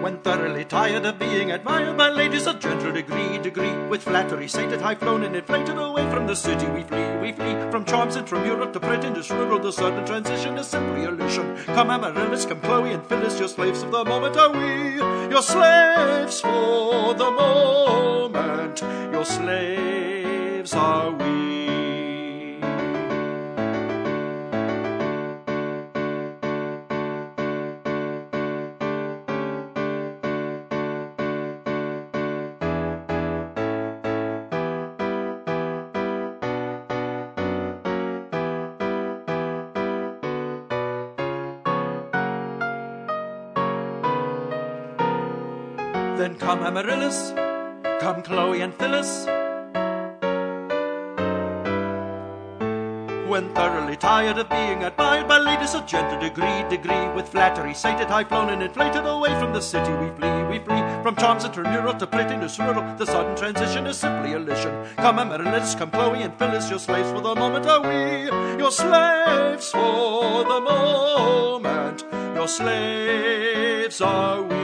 When thoroughly tired of being admired by ladies of gentle degree, with flattery sated, high-flown and inflated, away from the city we flee from charms intramural to pretentious rural. The sudden transition is simply illusion. Come Amaryllis, come Chloe and Phyllis, your slaves of the moment are we, your slaves for the moment, your slaves are we. Then come Amaryllis, come Chloe and Phyllis. When thoroughly tired of being admired by ladies of gentle degree, with flattery sated, high-flown and inflated, away from the city we flee from charms intramural to pretentious rural. The sudden transition is simply illusion. Come Amaryllis, come Chloe and Phyllis, your slaves for the moment are we, your slaves for the moment, your slaves are we.